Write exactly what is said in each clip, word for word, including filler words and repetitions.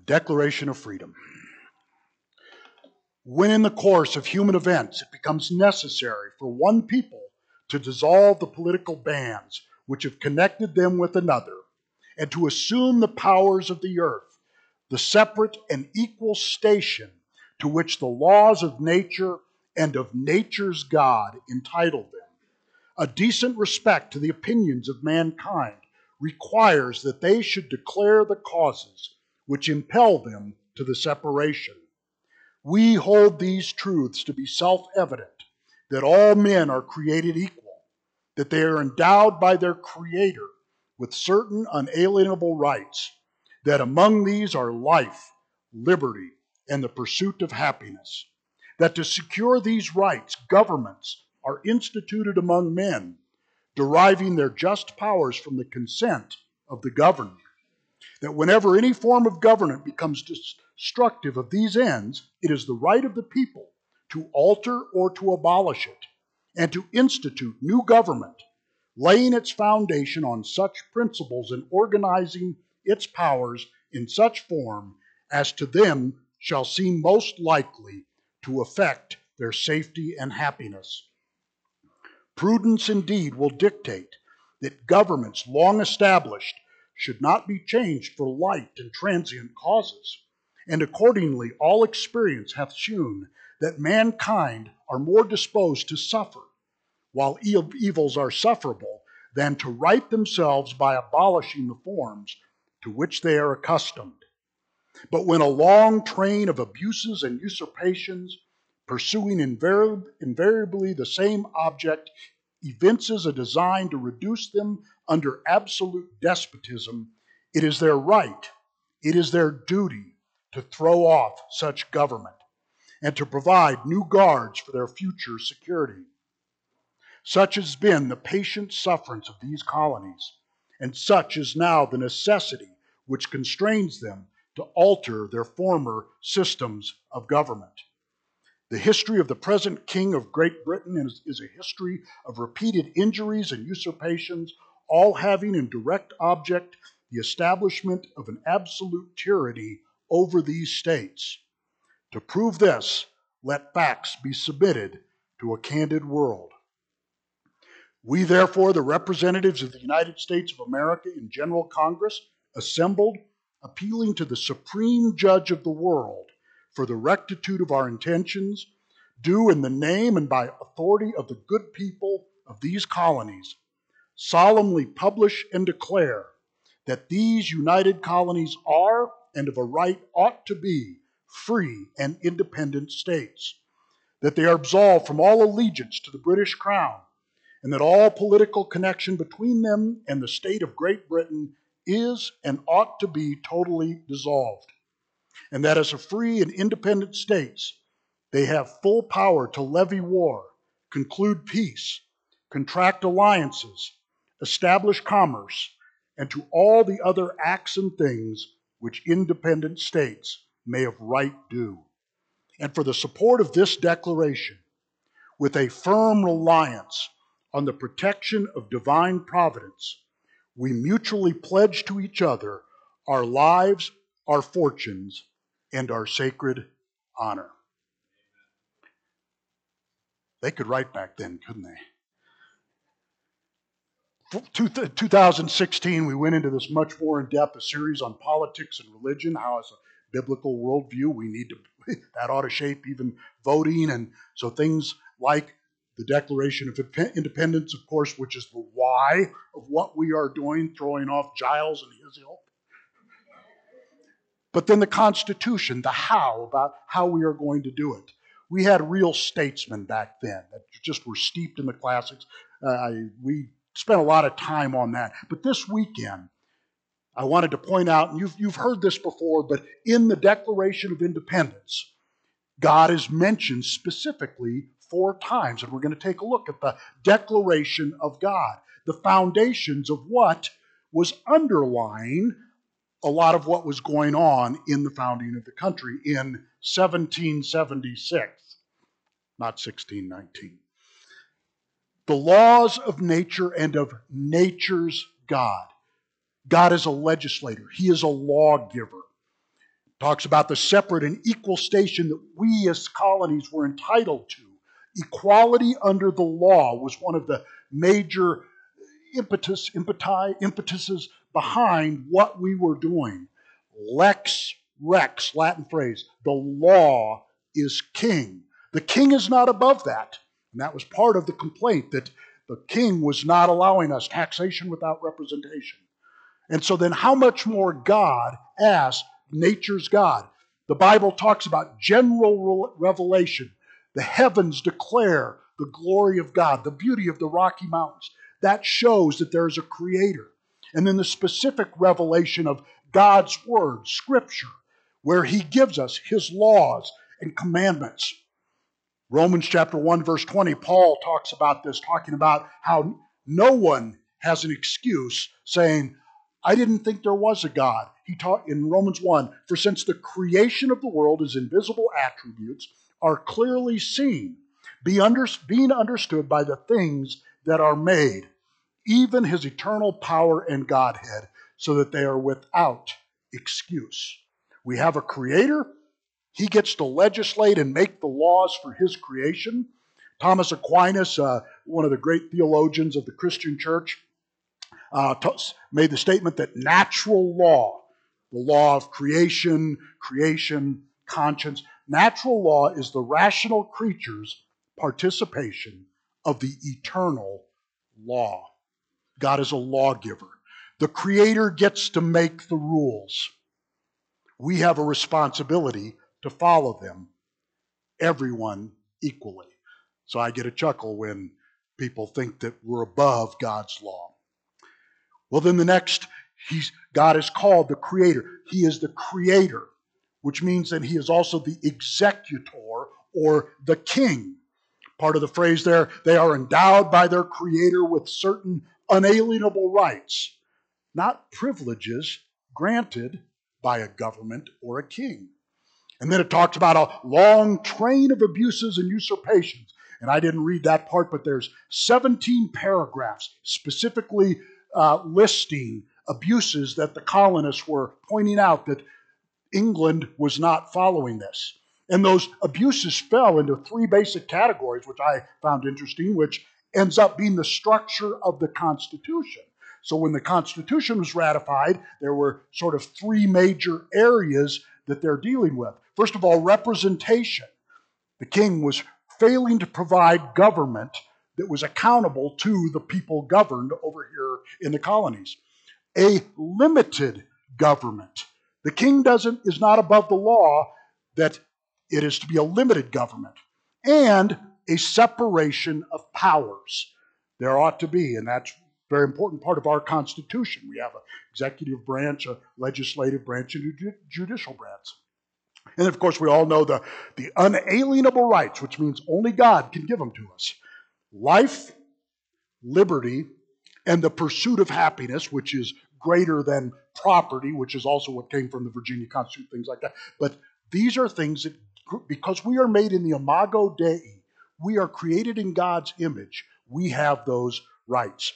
Declaration of Freedom. When in the course of human events it becomes necessary for one people to dissolve the political bands which have connected them with another, and to assume the powers of the earth, the separate and equal station to which the laws of nature and of nature's God entitle them, a decent respect to the opinions of mankind requires that they should declare the causes which impel them to the separation. We hold these truths to be self-evident, that all men are created equal, that they are endowed by their Creator with certain unalienable rights, that among these are life, liberty, and the pursuit of happiness, that to secure these rights, governments are instituted among men, deriving their just powers from the consent of the governed, that whenever any form of government becomes destructive of these ends, it is the right of the people to alter or to abolish it, and to institute new government, laying its foundation on such principles and organizing its powers in such form as to them shall seem most likely to affect their safety and happiness. Prudence indeed will dictate that governments long established should not be changed for light and transient causes, and accordingly all experience hath shewn that mankind are more disposed to suffer, while evils are sufferable, than to right themselves by abolishing the forms to which they are accustomed. But when a long train of abuses and usurpations, pursuing invari- invariably the same object, evinces a design to reduce them under absolute despotism, it is their right, it is their duty to throw off such government and to provide new guards for their future security. Such has been the patient sufferance of these colonies, and such is now the necessity which constrains them to alter their former systems of government. The history of the present King of Great Britain is, is a history of repeated injuries and usurpations, all having in direct object the establishment of an absolute tyranny over these states. To prove this, let facts be submitted to a candid world. We, therefore, the representatives of the United States of America in General Congress, assembled, appealing to the Supreme Judge of the world for the rectitude of our intentions, do in the name and by authority of the good people of these colonies solemnly publish and declare that these united colonies are, and of a right ought to be, free and independent states, that they are absolved from all allegiance to the British Crown, and that all political connection between them and the state of Great Britain is and ought to be totally dissolved, and that as a free and independent states, they have full power to levy war, conclude peace, contract alliances, establish commerce, and to all the other acts and things which independent states may of right do. And for the support of this declaration, with a firm reliance on the protection of divine providence, we mutually pledge to each other our lives, our fortunes, and our sacred honor. They could write back then, couldn't they? two thousand sixteen, we went into this much more in-depth a series on politics and religion, how as a biblical worldview we need to, that ought to shape even voting, and so things like the Declaration of Independence, of course, which is the why of what we are doing, throwing off Giles and his ilk. But then the Constitution, the how, about how we are going to do it. We had real statesmen back then that just were steeped in the classics. Uh, we spent a lot of time on that. But this weekend, I wanted to point out, and you've, you've heard this before, but in the Declaration of Independence, God is mentioned specifically four times. And we're going to take a look at the declaration of God, the foundations of what was underlying a lot of what was going on in the founding of the country in seventeen seventy-six, not sixteen nineteen. The laws of nature and of nature's God. God is a legislator. He is a lawgiver. Talks about the separate and equal station that we as colonies were entitled to. Equality under the law was one of the major impetus, impeti, impetuses behind what we were doing. Lex Rex, Latin phrase, the law is king. The king is not above that. And that was part of the complaint, that the king was not allowing us taxation without representation. And so then how much more God as nature's God? The Bible talks about general revelation. The heavens declare the glory of God, the beauty of the Rocky Mountains. That shows that there is a creator. And then the specific revelation of God's word, Scripture, where he gives us his laws and commandments. Romans chapter one, verse twenty, Paul talks about this, talking about how no one has an excuse saying, I didn't think there was a God. He taught in Romans one, for since the creation of the world, his invisible attributes are clearly seen, be under, being understood by the things that are made, even his eternal power and Godhead, so that they are without excuse. We have a creator. He gets to legislate and make the laws for his creation. Thomas Aquinas, uh, one of the great theologians of the Christian church, uh, t- made the statement that natural law, the law of creation, creation, conscience, natural law is the rational creature's participation of the eternal law. God is a lawgiver. The Creator gets to make the rules. We have a responsibility to follow them, everyone equally. So I get a chuckle when people think that we're above God's law. Well, then the next, he's, God is called the Creator. He is the Creator, which means that he is also the executor or the king. Part of the phrase there, they are endowed by their Creator with certain unalienable rights, not privileges granted by a government or a king. And then it talks about a long train of abuses and usurpations. And I didn't read that part, but there's seventeen paragraphs specifically uh, listing abuses that the colonists were pointing out that England was not following this. And those abuses fell into three basic categories, which I found interesting, which ends up being the structure of the Constitution. So when the Constitution was ratified, there were sort of three major areas that they're dealing with. First of all, representation. The king was failing to provide government that was accountable to the people governed over here in the colonies. A limited government. The king doesn't is not above the law, that it is to be a limited government. And a separation of powers. There ought to be, and that's a very important part of our Constitution. We have an executive branch, a legislative branch, and a judicial branch. And of course, we all know the, the unalienable rights, which means only God can give them to us. Life, liberty, and the pursuit of happiness, which is greater than property, which is also what came from the Virginia Constitution, things like that. But these are things that, because we are made in the imago Dei, we are created in God's image, we have those rights.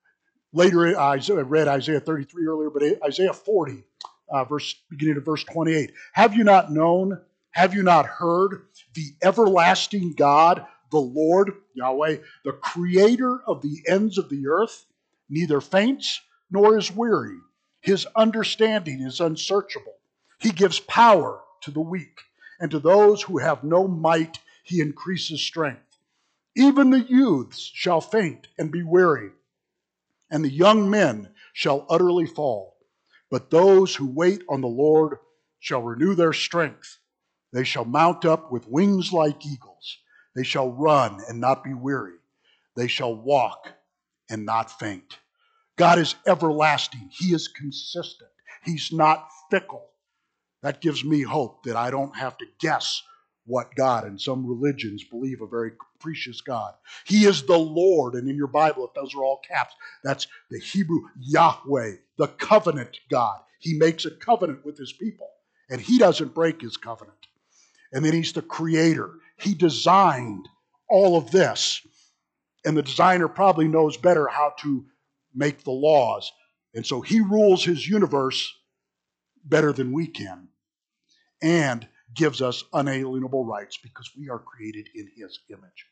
Later, I read Isaiah thirty-three earlier, but Isaiah forty, uh, verse beginning of verse twenty-eight. Have you not known? Have you not heard? The everlasting God, the Lord, Yahweh, the creator of the ends of the earth, neither faints nor is weary. His understanding is unsearchable. He gives power to the weak, and to those who have no might, he increases strength. Even the youths shall faint and be weary, and the young men shall utterly fall. But those who wait on the Lord shall renew their strength. They shall mount up with wings like eagles. They shall run and not be weary. They shall walk and not faint. God is everlasting. He is consistent. He's not fickle. That gives me hope that I don't have to guess what God, and some religions believe a very capricious God. He is the Lord, and in your Bible, if those are all caps, that's the Hebrew Yahweh, the covenant God. He makes a covenant with his people, and he doesn't break his covenant. And then he's the creator. He designed all of this, and the designer probably knows better how to make the laws. And so he rules his universe better than we can. and gives us unalienable rights because we are created in his image.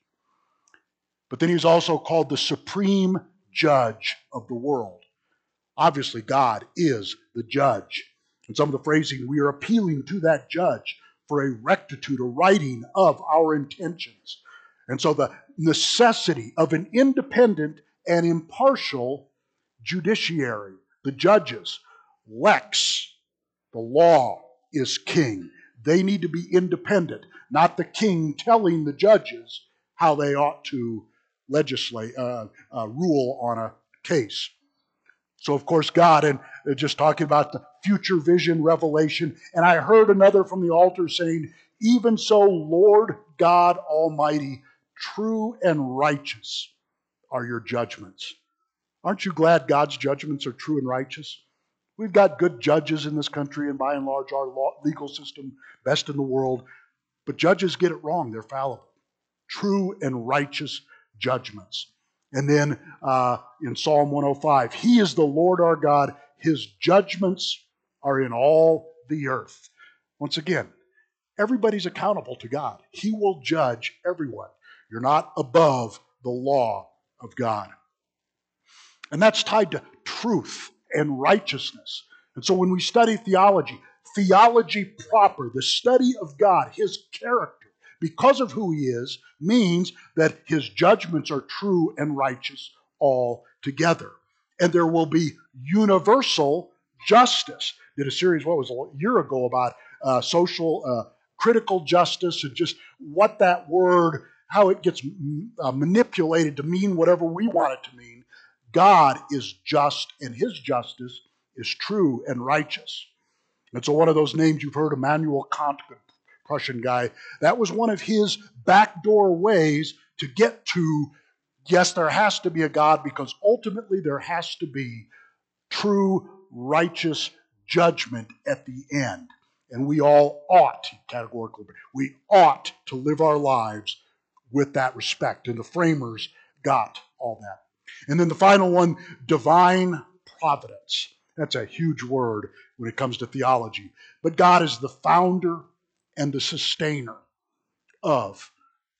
But then he's also called the supreme judge of the world. Obviously, God is the judge. In some of the phrasing, we are appealing to that judge for a rectitude, a righting of our intentions. And so the necessity of an independent and impartial judiciary, the judges, lex, the law is king. They need to be independent, not the king telling the judges how they ought to legislate, uh, uh, rule on a case. So, of course, God, and just talking about the future vision, revelation, and I heard another from the altar saying, even so, Lord God Almighty, true and righteous are your judgments. Aren't you glad God's judgments are true and righteous? We've got good judges in this country, and by and large, our law, legal system, best in the world. But judges get it wrong. They're fallible. True and righteous judgments. And then uh, in Psalm one oh five, He is the Lord our God. His judgments are in all the earth. Once again, everybody's accountable to God. He will judge everyone. You're not above the law of God. And that's tied to truth and righteousness. And so when we study theology, theology proper, the study of God, His character, because of who He is, means that His judgments are true and righteous altogether. And there will be universal justice. Did a series, what was it, a year ago about uh, social uh, critical justice and just what that word, how it gets uh, manipulated to mean whatever we want it to mean. God is just, and His justice is true and righteous. And so one of those names you've heard, Immanuel Kant, the Prussian guy, that was one of his backdoor ways to get to, yes, there has to be a God because ultimately there has to be true, righteous judgment at the end. And we all ought, categorically, we ought to live our lives with that respect. And the framers got all that. And then the final one, divine providence. That's a huge word when it comes to theology. But God is the founder and the sustainer of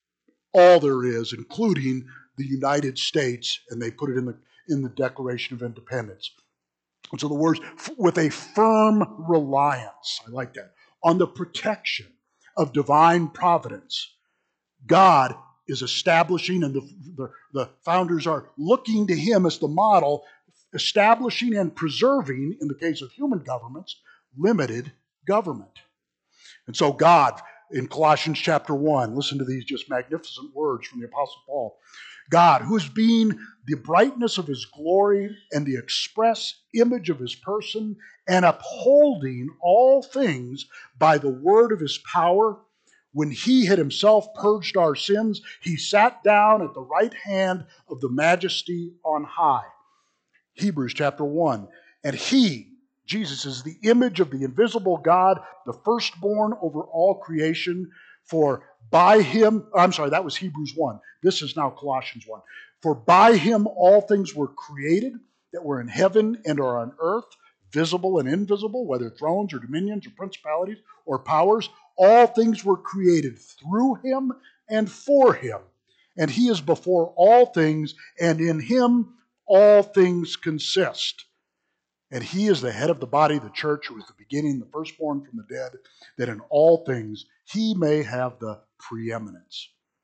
all there is, including the United States, and they put it in the in the Declaration of Independence. And so the words, with a firm reliance, I like that, on the protection of divine providence, God is establishing, and the, the, the founders are looking to Him as the model, establishing and preserving, in the case of human governments, limited government. And so God, in Colossians chapter one, listen to these just magnificent words from the Apostle Paul. God, who is being the brightness of His glory and the express image of His person, and upholding all things by the word of His power, when He had Himself purged our sins, He sat down at the right hand of the Majesty on high. Hebrews chapter one. And He, Jesus, is the image of the invisible God, the firstborn over all creation. For by Him, I'm sorry, that was Hebrews one. This is now Colossians one. For by Him all things were created that were in heaven and are on earth, visible and invisible, whether thrones or dominions or principalities or powers. All things were created through Him and for Him. And He is before all things, and in Him all things consist. And He is the head of the body, the church, who is the beginning, the firstborn from the dead, that in all things He may have the preeminence.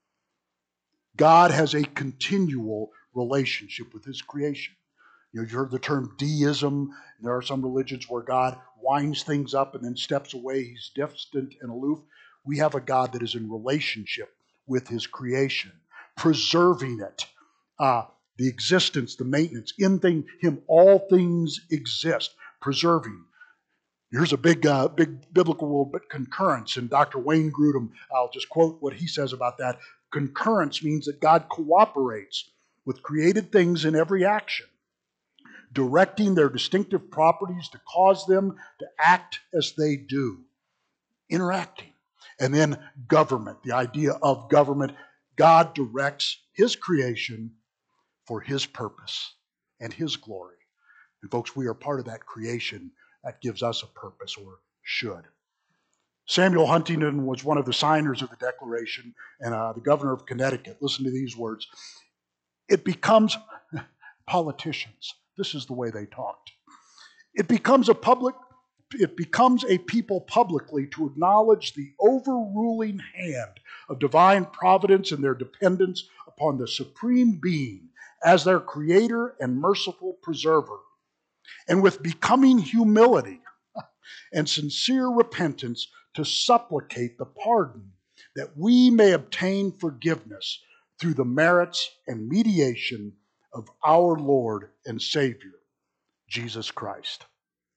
God has a continual relationship with His creation. You know, you've heard the term deism. There are some religions where God winds things up and then steps away. He's distant and aloof. We have a God that is in relationship with His creation, preserving it, uh, the existence, the maintenance. In thing, Him, all things exist, preserving. Here's a big, uh, big biblical rule, but concurrence. And Doctor Wayne Grudem, I'll just quote what he says about that. Concurrence means that God cooperates with created things in every action, directing their distinctive properties to cause them to act as they do. Interacting. And then government, the idea of government. God directs His creation for His purpose and His glory. And folks, we are part of that creation that gives us a purpose, or should. Samuel Huntington was one of the signers of the Declaration and uh, the governor of Connecticut. Listen to these words. It becomes, politicians, this is the way they talked. It becomes a public, it becomes a people publicly to acknowledge the overruling hand of divine providence and their dependence upon the supreme being as their creator and merciful preserver. And with becoming humility and sincere repentance to supplicate the pardon that we may obtain forgiveness through the merits and mediation of our Lord and Savior, Jesus Christ.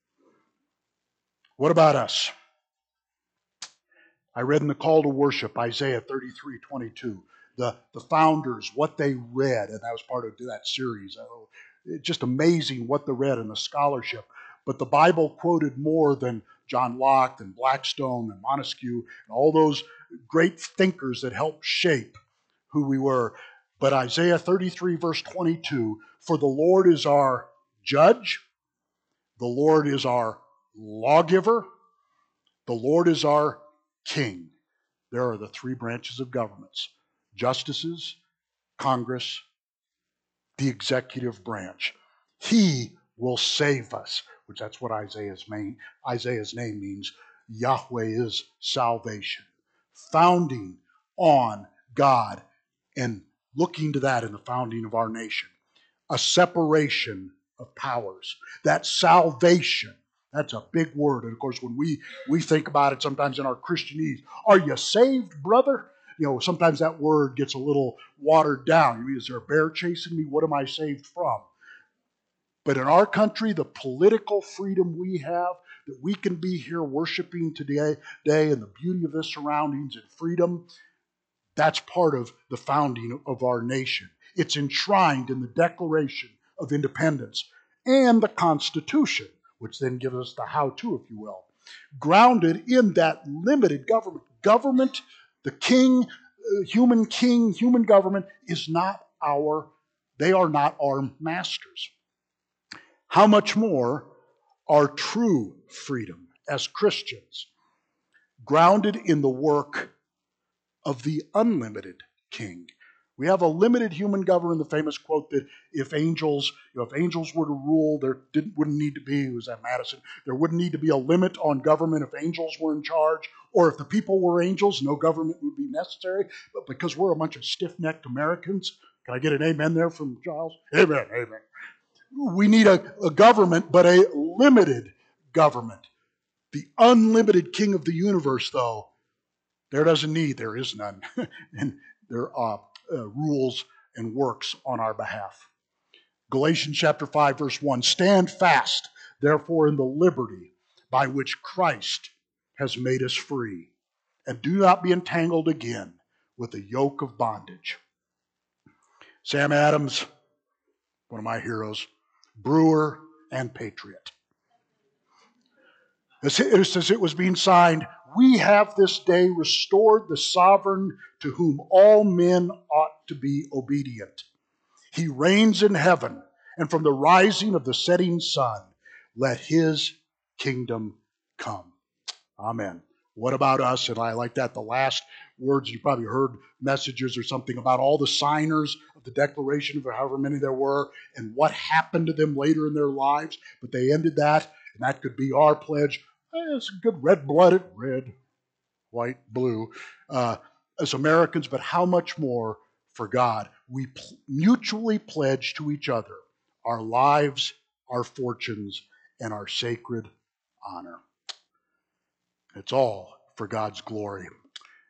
What about us? I read in the call to worship, Isaiah thirty-three twenty-two, the, the founders, what they read, and that was part of that series. Oh, it's just amazing what they read and the scholarship. But the Bible quoted more than John Locke and Blackstone and Montesquieu and all those great thinkers that helped shape who we were. But Isaiah thirty-three verse twenty-two, for the Lord is our judge, the Lord is our lawgiver, the Lord is our king. There are the three branches of governments: justices, Congress, the executive branch. He will save us, which that's what Isaiah's main, Isaiah's name means. Yahweh is salvation. Founding on God and looking to that in the founding of our nation. A separation of powers. That salvation, that's a big word. And of course, when we, we think about it sometimes in our Christianese, are you saved, brother? You know, sometimes that word gets a little watered down. You mean, is there a bear chasing me? What am I saved from? But in our country, the political freedom we have, that we can be here worshiping today, today and the beauty of the surroundings and freedom, that's part of the founding of our nation. It's enshrined in the Declaration of Independence and the Constitution, which then gives us the how-to, if you will, grounded in that limited government. Government, the king, uh, human king, human government is not our, they are not our masters. How much more our true freedom as Christians, grounded in the work of the unlimited king. We have a limited human government. The famous quote that if angels, you know, if angels were to rule, there didn't, wouldn't need to be, was that Madison, there wouldn't need to be a limit on government if angels were in charge, or if the people were angels, no government would be necessary. But because we're a bunch of stiff-necked Americans, can I get an amen there from Giles? Amen, amen. We need a, a government, but a limited government. The unlimited king of the universe, though, there doesn't need, there is none. And there are uh, rules and works on our behalf. Galatians chapter five, verse one, stand fast, therefore, in the liberty by which Christ has made us free, and do not be entangled again with the yoke of bondage. Sam Adams, one of my heroes, brewer and patriot. As it was being signed, we have this day restored the sovereign to whom all men ought to be obedient. He reigns in heaven, and from the rising of the setting sun, let his kingdom come. Amen. What about us? And I like that. The last words, you probably heard messages or something about all the signers of the Declaration, of however many there were, and what happened to them later in their lives. But they ended that, and that could be our pledge. It's a good red-blooded, red, white, blue, uh, as Americans, but how much more for God? We pl- mutually pledge to each other our lives, our fortunes, and our sacred honor. It's all for God's glory.